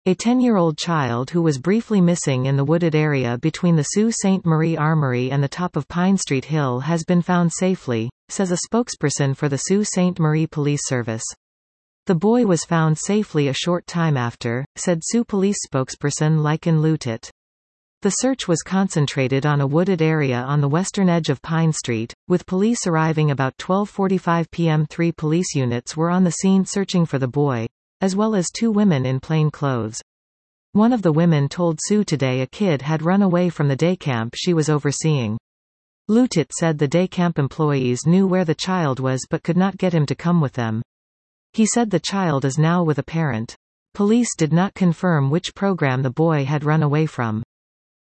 A 10-year-old child who was briefly missing in the wooded area between the Sault Ste. Marie Armory and the top of Pine Street Hill has been found safely, says a spokesperson for the Sault Ste. Marie Police Service. The boy was found safely a short time after, said Sioux Police spokesperson Lycan Lutit. The search was concentrated on a wooded area on the western edge of Pine Street, with police arriving about 12:45 p.m. 3 police units were on the scene searching for the boy, as well as 2 women in plain clothes. One of the women told Sioux Today a kid had run away from the day camp she was overseeing. Lutit said the day camp employees knew where the child was but could not get him to come with them. He said the child is now with a parent. Police did not confirm which program the boy had run away from.